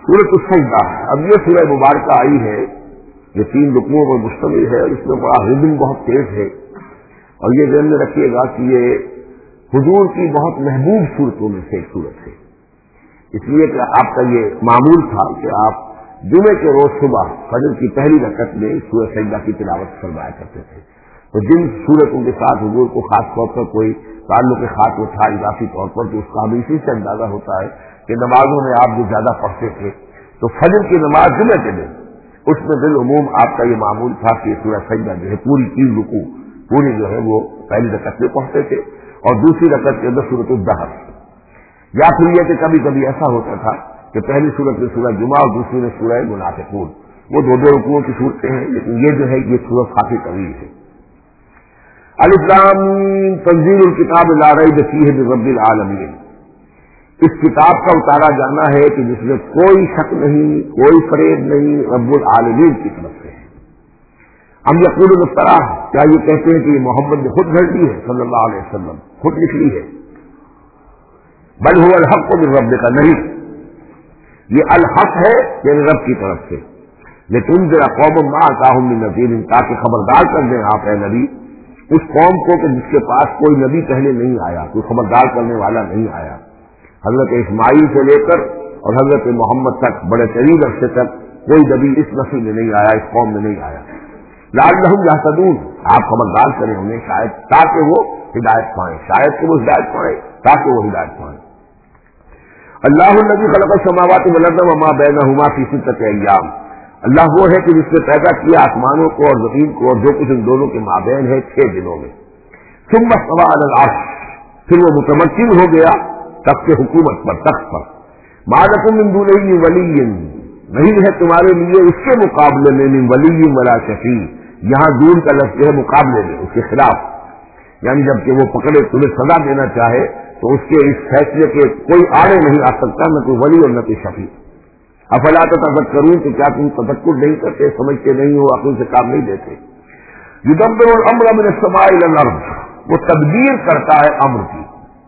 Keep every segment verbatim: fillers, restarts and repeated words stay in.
سورۃ السجدہ، اب یہ سورہ مبارکہ آئی ہے، یہ تین رکوعوں پر مشتمل ہے، اور اس میں بڑا ردم بہت تیز ہے، اور یہ ذہن میں رکھیے گا کہ یہ حضور کی بہت محبوب صورتوں میں سے ایک صورت ہے، اس لیے کہ آپ کا یہ معمول تھا کہ آپ جمعے کے روز صبح فجر کی پہلی رکعت میں سورہ سجدہ کی تلاوت فرمایا کرتے تھے۔ تو جن صورتوں کے ساتھ حضور کو خاص طور پر کوئی تعلق خاص تھا اضافی طور پر، تو اس کا ہمیں اسی سے اندازہ ہوتا ہے کہ نمازوں میں آپ جو زیادہ پڑھتے تھے، تو فجر کی نماز جمعے کے دن اس میں بالعموم آپ کا یہ معمول تھا کہ سورہ سجدہ جو ہے پوری تین رکوع پوری جو ہے وہ پہلی رکعت میں پڑھتے تھے، اور دوسری رکعت کے اندر سورۃ الدہر، یا پھر یہ کہ کبھی کبھی ایسا ہوتا تھا کہ پہلی سورت میں سورہ جمعہ اور دوسری میں سورہ منافقون، وہ دو دو رکوعوں کی صورتیں ہیں، لیکن یہ جو ہے یہ سورت کافی طویل ہے۔ الف لام میم تنزیل الکتاب لا ریب فیہ من رب العالمین، اس کتاب کا اتارا جانا ہے کہ جس میں کوئی شک نہیں، کوئی فریب نہیں، رب العالمین کی طرف سے ہے۔ ہم یقول افترا، کیا یہ کہتے ہیں کہ یہ محمد نے خود گھڑ لی ہے صلی اللہ علیہ وسلم، خود لکھ لی ہے؟ بل هو الحق من ربک، نہیں، یہ الحق ہے یعنی رب کی طرف سے، لتنذر قوما ما اتاهم من نذیر، تاکہ خبردار کر دیں آپ اے نبی اس قوم کو کہ جس کے پاس کوئی نبی پہلے نہیں آیا، کوئی خبردار کرنے والا نہیں آیا۔ حضرت اسماعیل سے لے کر اور حضرت محمد تک بڑے طویل عرصے تک کوئی نبی اس نسل میں نہیں آیا، اس قوم میں نہیں آیا۔ لعلہم یہتدون، آپ خبردار کریں انہیں شاید تاکہ وہ ہدایت پائیں، شاید کہ وہ ہدایت پائیں تاکہ وہ ہدایت پائیں۔ اللہ الذی خلق السماوات والارض وما بینہما فی ستۃ ایام، اللہ وہ ہے کہ جس نے پیدا کیا آسمانوں کو اور زمین کو اور جو کچھ ان دونوں کے مابین ہے چھ دنوں میں۔ ثم استوى علی العرش، پھر وہ متمکن ہو گیا تخت حکومت پر، تخت پر۔ ما لکم من دونہ من ولی، نہیں ہے تمہارے لیے اس کے مقابلے میں من ولی ولا شفیع، یہاں دون کا لفظ ہے مقابلے میں، اس کے خلاف، یعنی جب کہ وہ پکڑے تمہیں سزا دینا چاہے تو اس کے اس فیصلے کے کوئی آڑے نہیں آ سکتا، نہ کوئی ولی اور نہ کوئی شفیع۔ افلا تتذکرون، کہ کیا تم تذکر نہیں کرتے، سمجھتے نہیں ہو، عقل سے کام نہیں دیتے۔ یدبر الامر من السماء الى الارض، وہ تدبیر کرتا ہے امر کی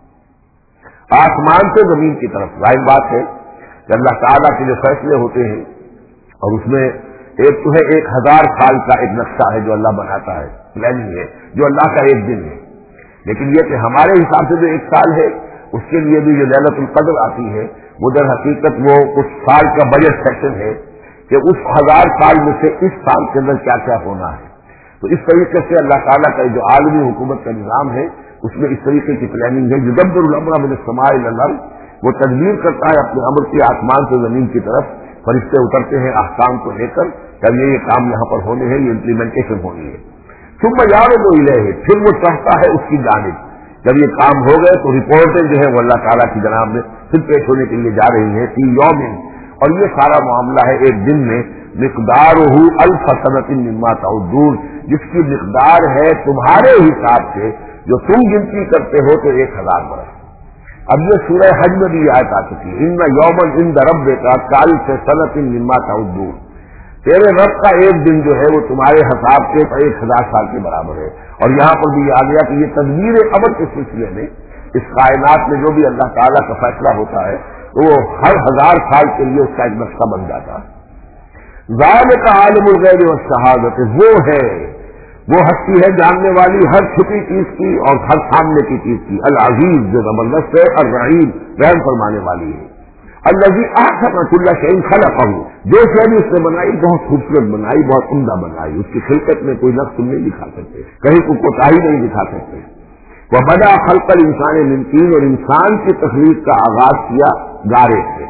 آسمان سے زمین کی طرف۔ ظاہر بات ہے کہ اللہ تعالیٰ کے جو فیصلے ہوتے ہیں، اور اس میں ایک تو ہے ایک ہزار سال کا ایک نقشہ ہے جو اللہ بناتا ہے، پلاننگ ہے، جو اللہ کا ایک دن ہے، لیکن یہ کہ ہمارے حساب سے جو ایک سال ہے اس کے لیے بھی جو لیلۃ القدر آتی ہے، وہ در حقیقت وہ اس سال کا بجٹ سیکشن ہے کہ اس ہزار سال میں سے اس سال کے اندر کیا کیا ہونا ہے۔ تو اس طریقے سے اللہ تعالیٰ کا جو عالمی حکومت کا نظام ہے اس میں اس طریقے کی پلاننگ ہے۔ یدبر الامر من السماء الى الارض، وہ تدبیر کرتا ہے اپنے امر کی آسمان سے زمین کی طرف، فرشتے اترتے ہیں احکام کو لے کر کہ یہ کام یہاں پر ہونے ہیں، یہ امپلیمنٹیشن ہونی ہے۔ ثم یعرض الیہ، پھر وہ چاہتا ہے اس کی جانب، جب یہ کام ہو گئے تو رپورٹیں جو ہے وہ اللہ تعالیٰ کی جناب میں پھر پیش ہونے کے لیے جا رہی ہیں، فی یوم، اور یہ سارا معاملہ ہے ایک دن میں، مقدارہ الف سنۃ مما تعدون، جس کی مقدار ہے تمہارے حساب سے جو تم گنتی کرتے ہو تو ایک ہزار برس۔ اب یہ سورہ حج میں بھی آیت آ چکی ہے، ان یوما عند ربک کالف سنۃ مما تعدون، تیرے رب کا ایک دن جو ہے وہ تمہارے حساب سے ایک ہزار سال کے برابر ہے۔ اور یہاں پر بھی یہ آ گیا کہ یہ تدبیر امر کے سلسلے میں اس کائنات میں جو بھی اللہ تعالیٰ کا فیصلہ ہوتا ہے تو وہ ہر ہزار سال کے لیے اس کا ایک نقشہ بن جاتا ہے۔ ذالک عالم الغیب والشہادۃ، وہ ہے، وہ ہستی ہے جاننے والی ہر چھپی چیز کی اور ہر سامنے کی چیز کی، العزیز جو زبردست ہے، الرحیم رحم فرمانے والی ہے، الذی احسن کل شیء خلقہ، جو شے بھی اس نے بنائی بہت خوبصورت بنائی، بہت عمدہ بنائی، اس کی خلقت میں کوئی نقص نہیں دکھا سکتے، کہیں کوئی کوتاہی نہیں دکھا سکتے۔ وبدأ خلق الانسان من طین، اور انسان کی تخلیق کا آغاز کیا گارے سے۔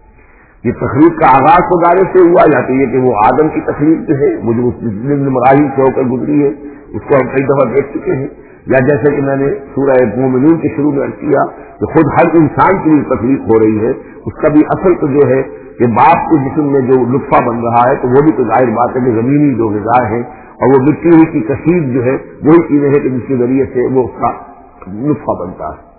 یہ تخلیق کا آغاز تو گارے سے ہوا، یا تو یہ کہ وہ آدم کی تخلیق جو ہے وہ جو اس مراحل سے ہو کر گزری ہے اس کو ہم کئی دفعہ دیکھ چکے ہیں، یا جیسے کہ میں نے سورہ مومنون کے شروع میں عرض کیا کہ خود ہر انسان کی تخلیق ہو رہی ہے، اس کا بھی اصل تو جو ہے کہ باپ کے جسم میں جو لطفہ بن رہا ہے تو وہ بھی تو ظاہر بات ہے کہ زمینی جو غذا ہے اور وہ مٹی ہوئی کی کثیر جو ہے وہی چیزیں ہیں کہ جس کے ذریعے سے وہ اس کا لطفہ بنتا ہے۔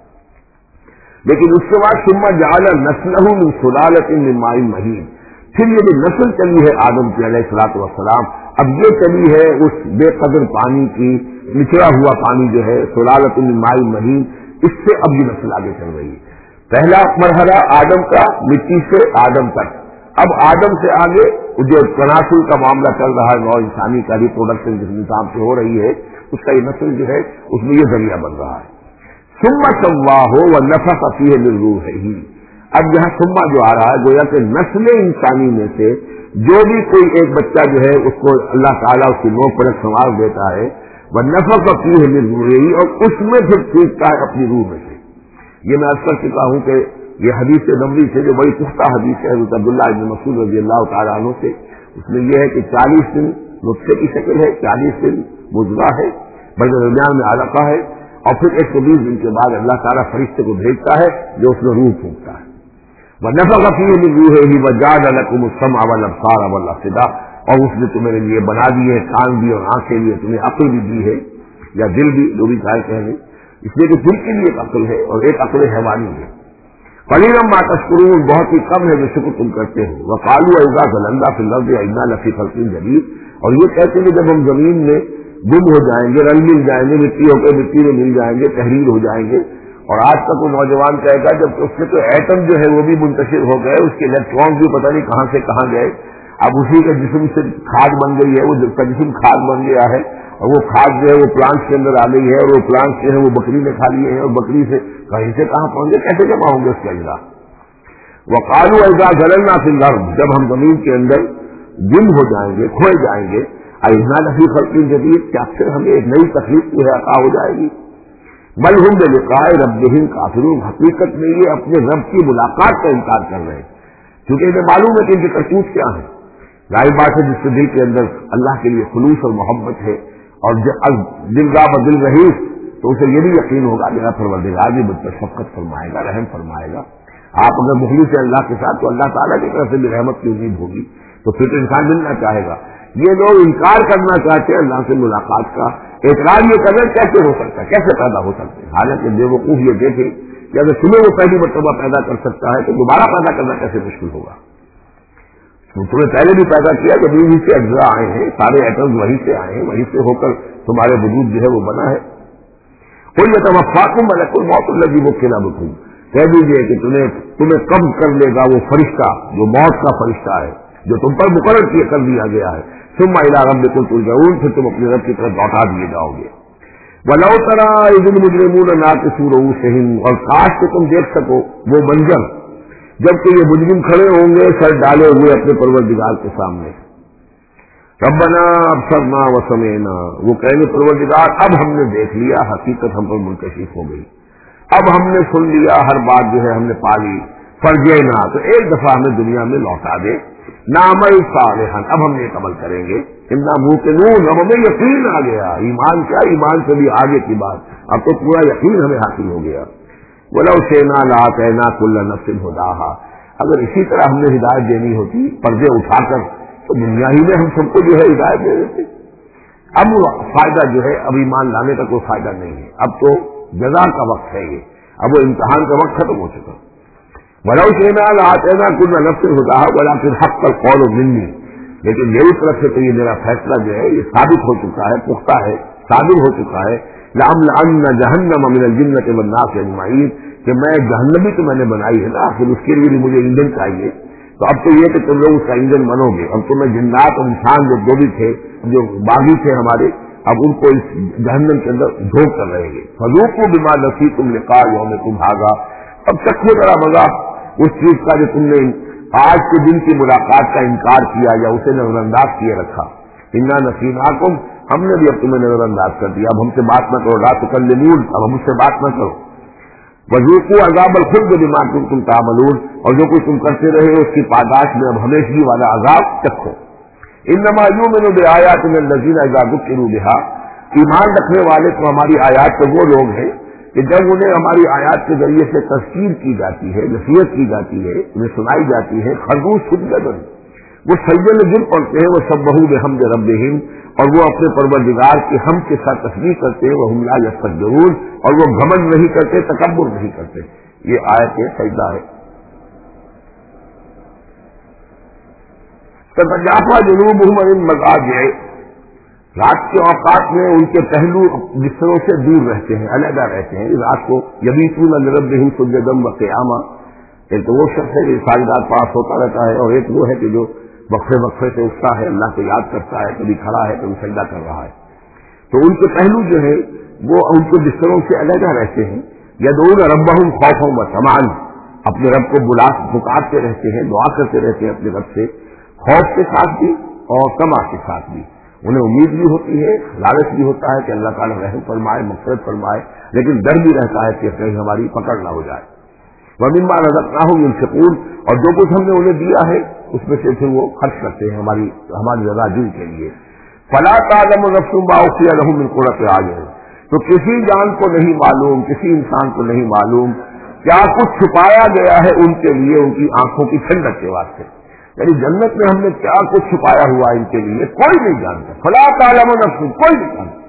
لیکن اس کے بعد ثم جعل نسلہ من سلالۃ من ماء مہین، پھر یہ جو نسل چلی ہے آدم کی علیہ الصلوۃ والسلام، اب یہ چلی ہے اس بے قدر پانی کی، نچڑا ہوا پانی جو ہے سلالۃ من ماء مہین، اس سے اب یہ نسل آگے چل رہی ہے۔ پہلا مرحلہ آدم کا مٹی سے آدم تک، اب آدم سے آگے جو تناسل کا معاملہ چل رہا ہے، نو انسانی کا ریپروڈکشن جس نظام سے ہو رہی ہے، اس کا یہ نسل جو ہے اس میں یہ ذریعہ بن رہا ہے۔ ثم سواہ ونفخ فیہ من روحہ، اب یہاں ثم جو آ رہا ہے گویا کہ نسل انسانی میں سے جو بھی کوئی ایک بچہ جو ہے اس کو اللہ تعالیٰ اس کی نو پلک سنوار دیتا ہے، ونفخ فیہ من روحہ، اور اس میں پھر پھونکتا ہے اپنی روح میں سے۔ یہ میں عرض کر چکا ہوں کہ یہ حدیث نبوی سے جو بڑی پختہ حدیث ہے حضرت عبداللہ بن مسعود رضی اللہ تعالیٰ عنہ سے، اس میں یہ ہے کہ چالیس دن نطفے کی شکل ہے، چالیس دن مضغہ ہے، بلکہ درمیان میں علقہ ہے، اور پھر ایک سو بیس دن کے بعد اللہ تعالیٰ فرشتے کو بھیجتا ہے جو اس میں روح پھونکتا ہے۔ وَنَفَخَ فِيهِ مِن رُوحِهِ وَجَعَلَ لَكُمُ السَّمْعَ وَالْأَبْصَارَ وَالْأَفْئِدَةَ، اور اس نے تمہارے لیے بنا دیے کان بھی اور آنکھیں بھی، تمہیں عقل بھی دی ہے یا دل بھی، جو بھی چاہے کہہ لیں، اس لیے کہ دل کے لیے ایک عقل ہے اور ایک عقل حیوانی ہے۔ قلیلا ما تشکرون، بہت ہی کم ہے جو شکر تم کرتے ہو۔ وقالوا اذا ضللنا في الارض انا لفی خلق جدید، اور یہ کہتے ہیں جب ہم زمین میں گم ہو جائیں گے، رل مل جائیں گے، مٹی ہو کے مٹی میں مل جائیں گے، تحریر ہو جائیں گے۔ اور آج کا کوئی نوجوان کہے گا جب اس کے تو ایٹم جو ہے وہ بھی منتشر ہو گئے، اس کے الیکٹران بھی پتہ نہیں کہاں سے کہاں گئے، اب اسی کا جسم سے کھاد بن گئی ہے، وہ کا جسم کھاد بن گیا ہے، اور وہ کھاد جو ہے وہ پلانٹ کے اندر آ گئی ہے، اور وہ پلانٹ جو ہے وہ بکری نے کھا لیے ہیں، اور بکری سے کہیں سے کہاں پہنچ گئے، کیسے جمع ہوں گے اس کے اجزاء۔ وقالوا اذا ضللنا في الارض، جب ہم زمین کے اندر گم ہو جائیں گے، کھوئے جائیں گے، انا لفی خلق جدید، کیا پھر ہمیں ایک نئی تخلیق جو ہے عطا ہو جائے گی۔ بل هم بلقاء ربهم کافرون، حقیقت میں یہ اپنے رب کی ملاقات کا انکار کر رہے ہیں، کیونکہ انہیں معلوم ہے کہ ان کی کرتوت کیا ہے۔ ظاہر بات ہے جس کے دل کے اندر اللہ کے لیے خلوص اور محبت ہے، اور دل را بدل رہی، تو اسے یہ بھی یقین ہوگا میرا پروردگار بھی مجھ پر شفقت فرمائے گا، رحم فرمائے گا۔ آپ اگر مخلص ہیں اللہ کے ساتھ تو اللہ تعالیٰ کی طرف سے بھی رحمت کی امید ہوگی، تو پھر تو انسان ملنا چاہے گا۔ یہ لوگ انکار کرنا چاہتے ہیں اللہ سے ملاقات کا، اعتراض یہ کر رہے کیسے ہو سکتا ہے، کیسے پیدا ہو سکتے ہیں، حالانکہ بے وقوف یہ دیکھے کہ اگر تمہیں وہ پہلی مرتبہ پیدا کر سکتا ہے تو دوبارہ پیدا کرنا کیسے مشکل ہوگا۔ تمہیں پہلے بھی پیدا کیا، جب وہیں سے اجزاء آئے ہیں، سارے ایٹمز وہیں سے آئے ہیں، وہیں سے ہو کر تمہارے وجود جو ہے وہ بنا ہے۔ قل یتوفاکم ملک الموت الذی وکل بکم، کہہ دیجیے کہ تمہیں تمہیں قبض کر لے گا وہ فرشتہ جو موت کا فرشتہ ہے، جو تم پر مقرر کر دیا گیا ہے۔ ثم الی ربکم ترجعون، پھر تم اپنے رب کی طرف لوٹا دیے جاؤ گے۔ ولو تری اذ المجرمون ناکسوا رؤوسہم، اور کاش کہ تم دیکھ سکو وہ منظر جبکہ یہ مجرم کھڑے ہوں گے سر ڈالے ہوئے اپنے پروردگار کے سامنے۔ ربنا ابصرنا وسمعنا، وہ کہیں گے پروردگار اب ہم نے دیکھ لیا، حقیقت ہم پر منکشف ہو گئی، اب ہم نے سن لیا، ہر بات جو ہے ہم نے پا لی، فرجعنا، تو ایک دفعہ ہمیں دنیا میں لوٹا دے، نعمل صالحا، اب ہم ایک عمل کریں گے، انا موقنون، اب ہمیں یقین آ گیا، ایمان کیا، ایمان سے بھی آگے کی بات، اب تو پورا یقین ہمیں حاصل ہو گیا۔ ولو شئنا لآتینا کل نفس ہداہا، اگر اسی طرح ہم نے ہدایت دینی ہوتی پردے اٹھا کر تو دنیا ہی میں ہم سب کو جو ہے ہدایت دے دیتے۔ اب فائدہ جو ہے اب ایمان لانے کا کوئی فائدہ نہیں ہے، اب تو جزا کا وقت ہے، یہ اب وہ امتحان کا وقت ختم ہو چکا۔ ولو شئنا لآتینا کل نفس ہداہا ولکن حق القول منی، لیکن میری طرف سے تو یہ میرا فیصلہ جو ہے یہ ثابت ہو چکا ہے، پختہ ہے، صادر ہو چکا ہے، لأملأن جہنم من الجنۃ والناس اجمعین، کہ میں جہنم بھی تو میں نے بنائی ہے نا، پھر اس کے لیے بھی مجھے ایندھن چاہیے، تو اب تو یہ کہ تم لوگ اس کا ایندھن بنو گے، اب تو میں جنات اور انسان جو بھی تھے، جو باغی تھے ہمارے، اب ان کو اس جہنم کے اندر جھونک کر رہیں گے۔ فذوقوا بما نسیتم لقاء یومکم ھذا، اب چکھو ذرا مزہ اس چیز کا جو تم نے آج کے دن کی ملاقات کا انکار کیا یا اسے نظر انداز کیے رکھا۔ انا نسیناکم، ہم نے بھی اب تمہیں نظر انداز کر دیا، اب ہم سے بات نہ کرو، لا تکلمون، اب ہم سے بات نہ کرو۔ وذوقوا عذاب الخلد بما کنتم تعملون، اور جو کچھ تم کرتے رہے اس کی پاداش میں اب ہمیشگی والا عذاب چکھو۔ انما یؤمن بآیاتنا الذین اذا ذکروا بها، ایمان رکھنے والے تو ہماری آیات سے وہ لوگ ہیں کہ جب انہیں ہماری آیات کے ذریعے سے تذکیر کی جاتی ہے، نصیحت کی جاتی ہے، انہیں سنائی جاتی ہے، خرگوش سجدن، وہ سجدے میں گر پڑتے ہیں، وہ سبحوا بحمد ربہم، اور وہ اپنے پروردگار کی حمد کے ساتھ تسبیح کرتے ہیں، وہم لا یستکبرون، اور وہ گھمنڈ نہیں کرتے، تکبر نہیں کرتے۔ یہ آیت سجدہ ہے۔ تتجافى جنوبهم عن المضاجع، رات کے اوقات میں ان کے پہلو بستروں سے دور رہتے ہیں، علیحدہ رہتے ہیں رات کو، یبیتون لربهم سجدا وقیاما، ایک تو وہ شخص ہے جو ساری رات پاس ہوتا رہتا ہے، اور ایک وہ ہے کہ جو وقفے وقفے سے اٹھتا ہے، اللہ کو یاد کرتا ہے، کبھی کھڑا ہے کبھی سجدہ کر رہا ہے. تو ان کے پہلو جو ہے وہ ان کے بستروں سے علیحدہ رہتے ہیں. یدعون ربهم خوفا وطمعا، اپنے رب کو بلا پکارتے رہتے ہیں، دعا کرتے رہتے ہیں اپنے رب سے، خوف کے ساتھ بھی اور طمع کے ساتھ بھی. انہیں امید بھی ہوتی ہے، لالچ بھی ہوتا ہے کہ اللہ تعالیٰ رحم فرمائے، مغفرت فرمائے، لیکن ڈر بھی رہتا ہے کہ کہیں ہماری پکڑ نہ ہو جائے. وَمِمَّا رَزَقْنَاهُمْ يُنْفِقُونَ، اور جو کچھ ہم نے انہیں دیا ہے اس میں سے پھر وہ خرچ کرتے ہیں ہماری ہماری رضا جوئی کے لیے. فَلَا تَعْلَمُ نَفْسٌ مَا أُخْفِيَ لَهُم مِّن قُرَّةِ أَعْيُنٍ، تو کسی جان کو نہیں معلوم، کسی انسان کو نہیں معلوم کیا کچھ چھپایا گیا ہے ان کے لیے ان کی آنکھوں کی ٹھنڈک کے واسطے. یعنی جنت میں ہم نے کیا کچھ چھپایا ہوا ان کے لیے کوئی نہیں جانتا. فلا تعلم نفس، کوئی نہیں جانتا.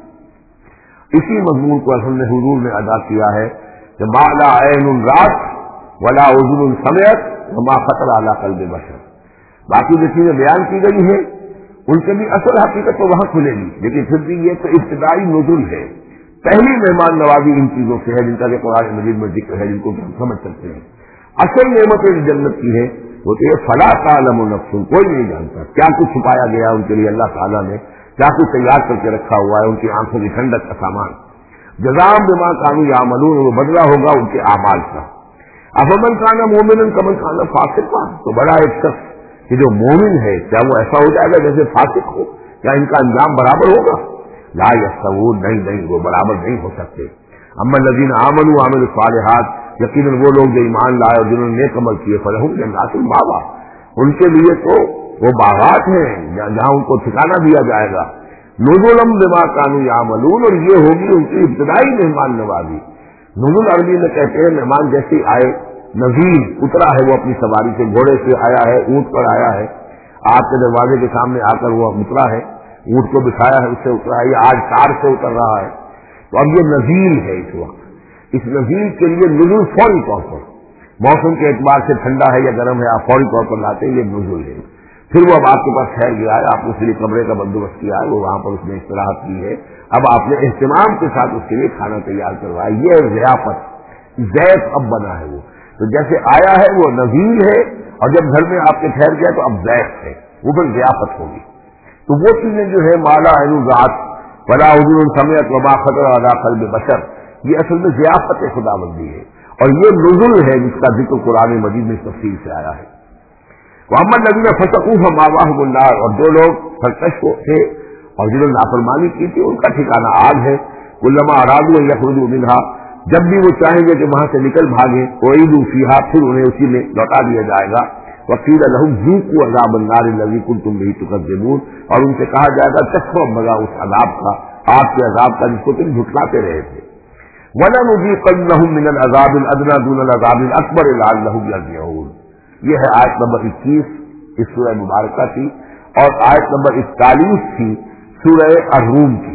اسی مضمون کو ہم نے حضور نے ادا کیا ہے کہ ما لا عین رات ولا اذن سمعت وما خطر علی قلب بشر. باقی جو چیزیں بیان کی گئی ہیں ان کے بھی اصل حقیقت تو وہاں کھلے گی، لیکن پھر بھی یہ تو ابتدائی نزول ہے، پہلی مہمان نوازی ان چیزوں سے ہے جن کا کہ قرآن مجید میں ذکر ہے، جن کو ہم سمجھ سکتے ہیں. اصل نعمت جنت کی ہے وہ تو یہ فلا تعلم نفس، کوئی نہیں جانتا کیا کچھ چھپایا گیا ان کے لیے اللہ تعالیٰ نے، کیا کچھ تیار کر کے رکھا ہوا ہے ان کی آنکھوں کی ٹھنڈک کا سامان. جزاء بما كانوا يعملون، وہ بدلہ ہوگا ان کے اعمال کا. افمن كان مؤمنا كمن كان فاسقا، تو بڑا ایک شخص کہ جو مومن ہے کیا وہ ایسا ہو جائے گا جیسے فاسق ہو؟ کیا ان کا انجام برابر ہوگا؟ لا یستوون، نہیں نہیں وہ برابر نہیں ہو سکتے. اما الذین آمنوا وعملوا الصالحات، یقیناً وہ لوگ جو ایمان لائے اور جنہوں نے نیک عمل کیے، فلہم جنات المأویٰ، ان کے لیے تو وہ باغات ہیں جہاں ان کو ٹھکانہ دیا جائے گا. نزلا بما كانوا يعملون، اور یہ ہوگی ان کی ابتدائی مہمان نوازی. نزول عربی میں کہتے ہیں مہمان جیسے آئے، نزیل اترا ہے وہ اپنی سواری سے، گھوڑے سے آیا ہے، اونٹ پر آیا ہے، آپ کے دروازے کے سامنے آ کر وہ اترا ہے، اونٹ کو بٹھایا ہے اس سے اترا ہے، یا آج کار سے اتر رہا ہے. تو اب یہ نزیل ہے اس وقت. اس نزیل کے لیے نزول فوری طور پر موسم کے اعتبار سے ٹھنڈا ہے یا گرم ہے آپ فوری طور پر لاتے ہیں، یہ نزول ہے. پھر وہ اب آپ کے پاس ٹھہر گیا ہے، آپ نے اس لیے کمرے کا بندوبست کیا ہے، وہ وہاں پر اس نے استراحت کی ہے، اب آپ نے اہتمام کے ساتھ اس کے لیے کھانا تیار کروایا. یہ ضیافت، ضیف اب بنا ہے وہ. تو جیسے آیا ہے وہ نزیل ہے، اور جب گھر میں آپ کے ٹھہر گیا تو اب ضیف ہے، وہ پھر ضیافت ہوگی. تو وہ چیزیں جو ہے مالا عین ذات ولا اذن سمعت وما خطر علی قلب بشر، یہ اصل میں ضیافت خداوندی ہے، اور یہ نزول ہے جس کا ذکر قرآن مجید میں تفصیل سے آیا ہے. وَأَمَّا الَّذِينَ فَسَقُوا فَمَأْوَاهُمُ النَّارُ، اور جو لوگ سرکش تھے اور جنہوں نے نافرمانی کی تھی ان کا ٹھکانہ آگ ہے. كُلَّمَا أَرَادُوا أَن يَخْرُجُوا مِنْهَا، جب بھی وہ چاہیں گے کہ وہاں سے نکل بھاگیں، أُعِيدُوا فِيهَا، پھر انہیں اسی میں لوٹا دیا جائے گا. وَقِيلَ لَهُمْ ذُوقُوا عَذَابَ النَّارِ الَّذِي كُنتُمْ بِهِ تُكَذِّبُونَ، اور ان سے کہا جائے گا چکھو مزہ اس عذاب کا، آگ کے عذاب کا جس کو تم جھٹلاتے رہے تھے. وَلَنُذِيقَنَّهُم مِّنَ الْعَذَابِ الْأَدْنَىٰ دُونَ الْعَذَابِ الْأَكْبَرِ لَعَلَّهُمْ يَرْجِعُونَ. یہ ہے آیت نمبر اکیس اس سورہ مبارکہ کی، اور آیت نمبر اکتالیس تھی سورہ الروم کی.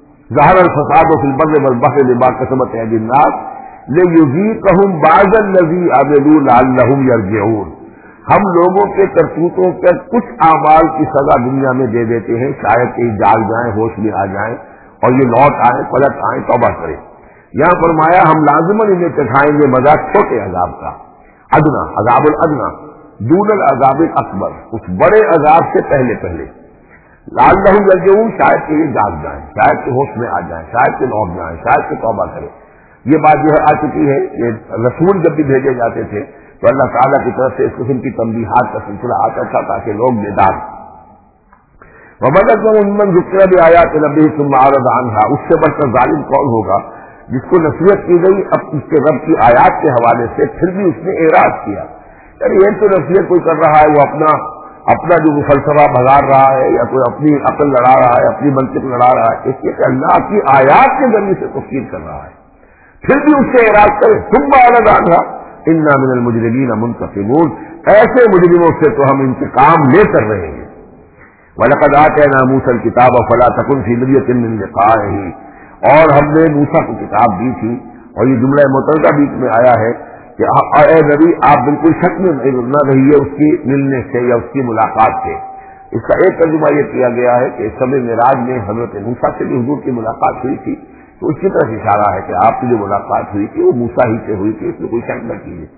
ظہر الفساد فی البر والبحر بما کسبت ایدی الناس لیذیقہم بعض الذی عملوا لعلہم یرجعون. ہم لوگوں کے کرتوتوں کے کچھ اعمال کی سزا دنیا میں دے دیتے ہیں، شاید کہ جاگ جائیں، ہوش میں آ جائیں اور یہ لوٹ آئیں، پلٹ آئیں، توبہ کریں. یہاں فرمایا ہم لازماً انہیں چکھائیں گے مزہ چھوٹے عذاب کا، ادنا، عذاب الادنا دون العذاب الاکبر، اس بڑے عذاب سے پہلے پہلے. لعلہم یرجعون، شاید کہ یہ جاگ جائیں، شاید کہ ہوش میں آ جائیں، شاید کہ لوٹ جائیں، شاید کہ توبہ کریں. یہ بات جو ہے آ چکی ہے کہ رسول جب بھی بھیجے جاتے تھے تو اللہ تعالیٰ کی طرف سے اس قسم کی تنبیہات کا سلسلہ آتا تھا تاکہ لوگ بیدار. وَمَنْ مَنْ ذُكِّرَ بِآيَاتِ رَبِّهِ ثُمَّ أَعْرَضَ عَنْهَا، اس سے بڑھ کر ظالم کون ہوگا جس کو نصیحت کی گئی اب اس کے رب کی آیات کے حوالے سے پھر بھی اس نے اعراض کیا. یعنی یہ تو نصیحت کوئی کر رہا ہے، وہ اپنا اپنا جو فلسفہ بگاڑ رہا ہے یا کوئی اپنی عقل لڑا رہا ہے، اپنی منطق لڑا رہا ہے، اس لیے کہ اللہ کی آیات کے ذریعے سے تفسیر کر رہا ہے، پھر بھی اس سے اعراض کرے. ثُمَّ أَعْرَضَ عَنْهَا إِنَّا مِنَ الْمُجْرِمِينَ مُنْتَقِمُونَ، ایسے مجرموں سے تو ہم انتقام لے کر رہے ہیں. وَلَقَدْ آتَيْنَا مُوسَى الْكِتَابَ فَلَا تَكُنْ فِي مِرْيَةٍ مِّن لِقَائِهِ، اور ہم نے موسیٰ کو کتاب دی تھی، اور یہ جملہ مترجمہ بیچ میں آیا ہے کہ اے نبی آپ بالکل شک میں نہ رہیے اس کی ملنے سے یا اس کی ملاقات سے. اس کا ایک ترجمہ یہ کیا گیا ہے کہ شب معراج میں حضرت موسیٰ سے بھی حضور کی ملاقات ہوئی تھی، تو اس کی طرف اشارہ ہے کہ آپ کی جو ملاقات ہوئی تھی وہ موسیٰ ہی سے ہوئی تھی، اس میں کوئی شک نہ کیجیے.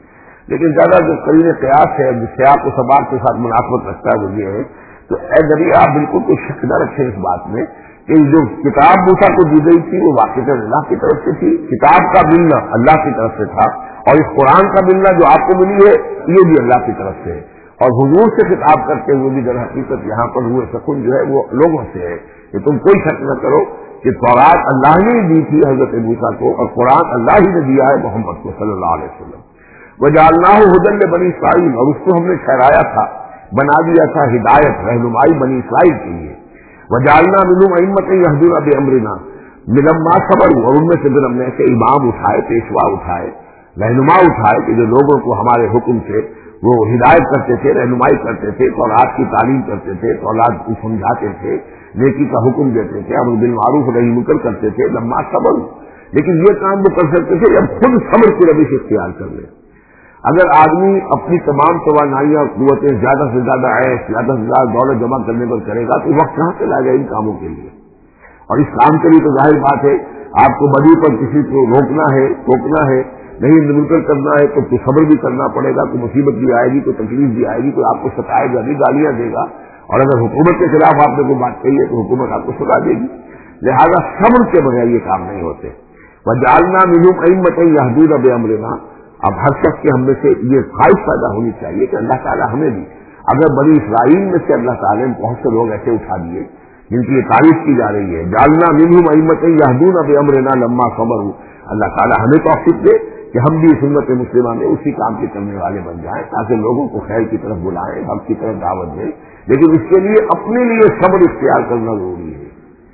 لیکن زیادہ جو قرین قیاس ہے جس سے آپ کو سباب کے ساتھ مناسبت رکھتا ہے وہ یہ ہے تو اے نبی آپ بالکل کوئی شک نہ رکھیں اس بات میں کہ جو کتاب موسیٰ کو دی گئی تھی وہ واقعہ اللہ کی طرف سے تھی، کتاب کا ملنا اللہ کی طرف سے تھا، اور اس قرآن کا ملنا جو آپ کو ملی ہے یہ بھی اللہ کی طرف سے ہے، اور حضور سے خطاب کرتے ہوئے بھی در حقیقت یہاں پر ہوئے سکون جو ہے وہ لوگوں سے ہے کہ تم کوئی شک نہ کرو کہ تورات اللہ نے دی تھی حضرت موسیٰ کو اور قرآن اللہ ہی نے دیا ہے محمد کو صلی اللہ علیہ وسلم۔ وجعلناہ ھدی لبنی اسرائیل، اور اس کو ہم نے ٹھہرایا تھا، بنا دیا تھا ہدایت رہنمائی بنی اسرائیل کے لیے۔ وجعلنا منہم ائمۃ یہدون بامرنا لما صبروا، اور ان میں سے پھر ہم نے ایسے امام اٹھائے، پیشوا اٹھائے، رہنما اٹھائے کہ جو لوگوں کو ہمارے حکم سے وہ ہدایت کرتے تھے، رہنمائی کرتے تھے، اولاد کی تعلیم کرتے تھے، اولاد کو سمجھاتے تھے، نیکی کا حکم دیتے تھے، امر بالمعروف نہی منکر کرتے تھے، لما صبر۔ لیکن یہ کام وہ کر سکتے تھے جب خود صبر کی روش اختیار کر لے۔ اگر آدمی اپنی تمام توانائیاں قوتیں زیادہ سے زیادہ عیش، زیادہ سے زیادہ دولت جمع کرنے پر کرے گا تو وقت کہاں سے لائے گا ان کاموں کے لیے؟ اور اس کام کے لیے تو ظاہر بات ہے آپ کو بدی پر کسی کو روکنا ہے، ٹوکنا ہے، نہیں منکر کرنا ہے تو صبر بھی کرنا پڑے گا، کوئی مصیبت بھی آئے گی، کوئی تکلیف بھی آئے گی، کوئی آپ کو ستائے گا بھی، گالیاں دے گا، اور اگر حکومت کے خلاف آپ نے کوئی بات کہی ہے تو حکومت آپ کو ستا دے گی۔ لہذا صبر کے بغیر یہ کام نہیں ہوتے۔ وجعلنا منہم ائمۃ یہدون بامرنا، اب ہر شخص کے ہم میں سے یہ خواہش پیدا ہونی چاہیے کہ اللہ تعالیٰ ہمیں بھی، اگر بنی اسرائیل میں سے اللہ تعالیٰ نے بہت سے لوگ ایسے اٹھا دیے جن کی یہ تعریف کی جا رہی ہے، جعلنا منہم ائمۃ یہدون بامرنا لما صبروا، اللہ تعالیٰ ہمیں توفیق دے کہ ہم بھی سنت مسلمہ میں اسی کام کے کرنے والے بن جائیں، تاکہ لوگوں کو خیر کی طرف بلائیں، حق کی طرف دعوت دیں، لیکن اس کے لیے اپنے لیے صبر اختیار کرنا ضروری ہے۔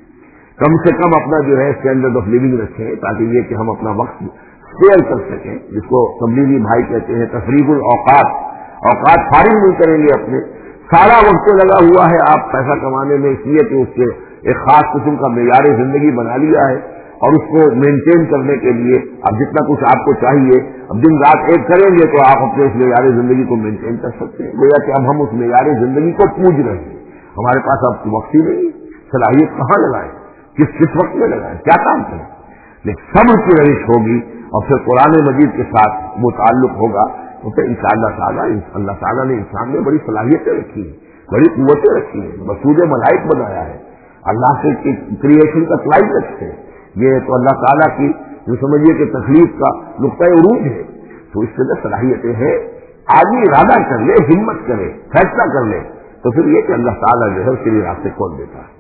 کم سے کم اپنا جو ہے اسٹینڈرڈ آف لیونگ رکھیں، تاکہ یہ کہ ہم اپنا وقت شیئر کر سکیں، جس کو تبلیغی بھائی کہتے ہیں تفریغ الاوقات، اوقات فارغ نہیں کریں گے اپنے، سارا وقت لگا ہوا ہے آپ پیسہ کمانے میں، اس لیے کہ اس کے ایک خاص قسم کا معیار زندگی بنا لیا ہے، اور اس کو مینٹین کرنے کے لیے اب جتنا کچھ آپ کو چاہیے اب دن رات ایک کریں گے تو آپ اپنے اس معیار زندگی کو مینٹین کر سکتے ہیں، گویا کہ اب ہم اس معیار زندگی کو پوج رہے ہیں، ہمارے پاس اب وقت ہی نہیں، صلاحیت کہاں لگائیں، کس کس وقت میں لگائیں، کیا کام کریں؟ لیکن صبر کی روش ہوگی اور پھر قرآن مجید کے ساتھ وہ تعلق ہوگا تو پھر ان شاء اللہ تعالیٰ اللہ تعالیٰ نے انسان میں بڑی صلاحیتیں رکھی ہیں، بڑی قوتیں رکھی ہیں، مسعود ملائک بنایا ہے، اللہ سے کریشن کا کلائمیکس ہے یہ، تو اللہ تعالیٰ کی جو سمجھیے کہ تخلیق کا نقطۂ عروج ہے، تو اس سے صلاحیتیں ہیں، آدمی ارادہ کر لے، ہمت کرے، فیصلہ کر لے تو پھر یہ کہ اللہ تعالیٰ جو ہے اس کے لیے راستے کھول دیتا ہے۔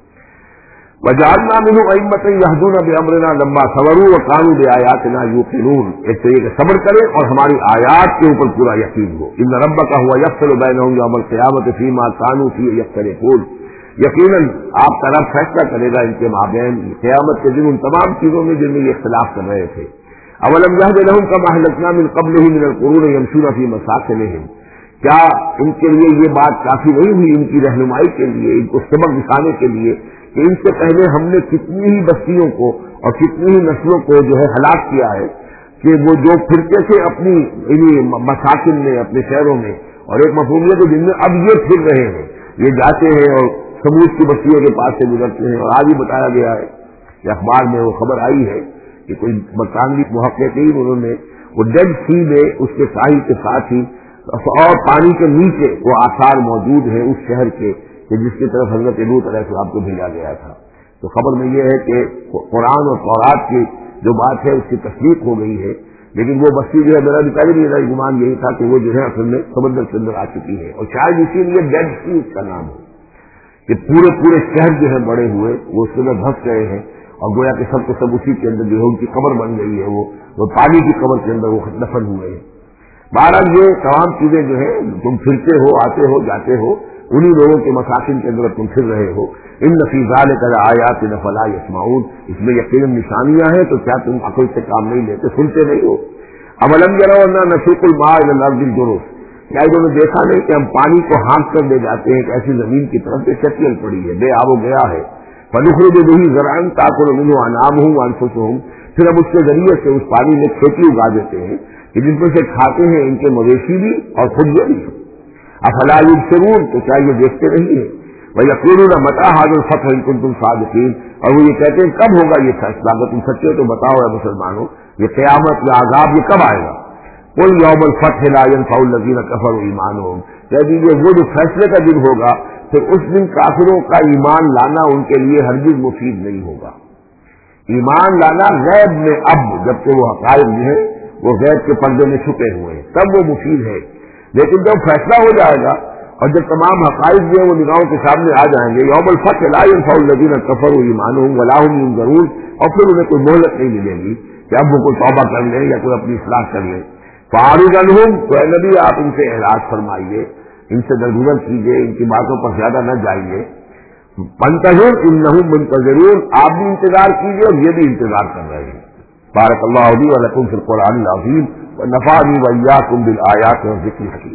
وجعلنا منہم ائمۃ یہدون بامرنا لما صبروا وکانوا بآیاتنا یوقنون، ایک تو یہ کہ صبر کرے اور ہماری آیات کے اوپر پورا یقین ہو۔ ان ربک هو یفصل بینہم یوم القیامۃ فیما کانوا فیہ یختلفون، یقیناً آپ کا رب فیصلہ کرے گا ان کے مابین قیامت کے دن ان تمام چیزوں میں جن میں یہ اختلاف کر رہے تھے۔ اولم یہد لہم کما اہلکنا من قبلہم من القرون یمشون فی مساکنہم، کیا ان کے لیے یہ بات کافی نہیں ہوئی ان کی رہنمائی کے لیے، ان کو سبق دکھانے کے لیے کہ ان سے پہلے ہم نے کتنی ہی بستیوں کو اور کتنی ہی نسلوں کو جو ہے ہلاک کیا ہے کہ وہ جو پھرتے تھے اپنی مساکن میں، اپنے شہروں میں، اور ایک مفہومیت ہے جن میں اب یہ پھر رہے ہیں، یہ جاتے ہیں اور سمود کی بستیوں کے پاس سے گزرتے ہیں، اور آج ہی بتایا گیا ہے کہ اخبار میں وہ خبر آئی ہے کہ کوئی برطانوی محققین انہوں نے وہ ڈیڈ سی میں اس کے ساحل کے ساتھ ہی اور پانی کے نیچے وہ آثار موجود ہیں اس شہر کے کہ جس کی طرف حضرت لوط علیہ السلام کو بھیجا گیا تھا۔ تو خبر میں یہ ہے کہ قرآن اور تورات کی جو بات ہے اس کی تصدیق ہو گئی ہے، لیکن وہ بستی جو ہے میرا بھی پہلے میرا گمان یہی تھا کہ وہ جو ہے اصل میں سمندر کے اندر آ چکی ہے، اور شاید اسی لیے ڈیڈ سی اس کا نام ہے کہ پورے پورے شہر جو ہے بڑے ہوئے وہ اس کے اندر دھس گئے ہیں، اور گویا کہ سب کو سب اسی کے اندر جو ہے ان کی قبر بن گئی ہے، وہ وہ پانی کی قبر کے اندر وہ دفن ہوئے ہیں۔ بہرحال یہ تمام چیزیں جو ہے تم پھرتے ہو، آتے ہو، جاتے ہو، انہی لوگوں کے مساکن کے اندر تم پھر رہے ہو۔ ان فی ذلک لآیات افلا یسمعون، اس میں یقیناً نشانیاں ہیں تو کیا تم عقل سے کام نہیں لیتے، سنتے نہیں ہو؟ اولم یروا انا نسوق الماء الى الارض الجرز، کیا انہوں نے دیکھا نہیں کہ ہم پانی کو ہانک کر لے جاتے ہیں ایک ایسی زمین کی طرف جو چٹیل پڑی ہے، بے آب و گیا ہے، فنخرج به زرعا تاکل منه انعامهم وانفسهم، پھر ہم اس کے ذریعے سے اس پانی میں کھیتی اگا دیتے ہیں کہ جن میں سے کھاتے ہیں ان کے مویشی بھی اور خود بھی۔ افلا یبصرون، تو کیا یہ دیکھتے نہیں ہیں؟ وَيَقُولُونَ مَتَىٰ هَٰذَا الْفَتْحُ إِن كُنتُمْ صَادِقِينَ، اور وہ یہ کہتے ہیں کب ہوگا یہ فیصلہ، اگر تم سچے تو بتاؤ اے مسلمانوں یہ قیامت یا عذاب یہ کب آئے گا؟ قل یوم الفتح لا ينفع الذین کفروا ایمانہم، کہہ دیجیے وہ جو فیصلے کا دن ہوگا پھر اس دن کافروں کا ایمان لانا ان کے لیے ہرگز مفید نہیں ہوگا۔ ایمان لانا غیب میں اب جبکہ وہ حقائق جو ہے وہ غیب کے پردے میں چھپے ہوئے ہیں تب وہ مفید ہے، لیکن جب فیصلہ ہو جائے گا اور جب تمام حقائق جو ہے وہ نگاہوں کے سامنے آ جائیں گے، یوم الفتح لا ينفع الذین کفروا ایمانہم ولا هم ينظرون، اور پھر انہیں کوئی مہلت نہیں ملے گی کہ اب وہ کوئی توبہ کر لیں یا کوئی اپنی اصلاح کر لیں۔ فاعرض عنہم، تو اے نبی آپ ان سے اعراض فرمائیے، ان سے درگزر کیجیے، ان کی باتوں پر زیادہ نہ جائیے۔ فانتظر انہم منتظرون، آپ بھی انتظار کیجیے اور یہ بھی انتظار کر رہے ہیں۔ بارک اللہ لي ولکم فی القرآن العظیم ونفعنی وإیاکم بالآیات والذکر الحکیم۔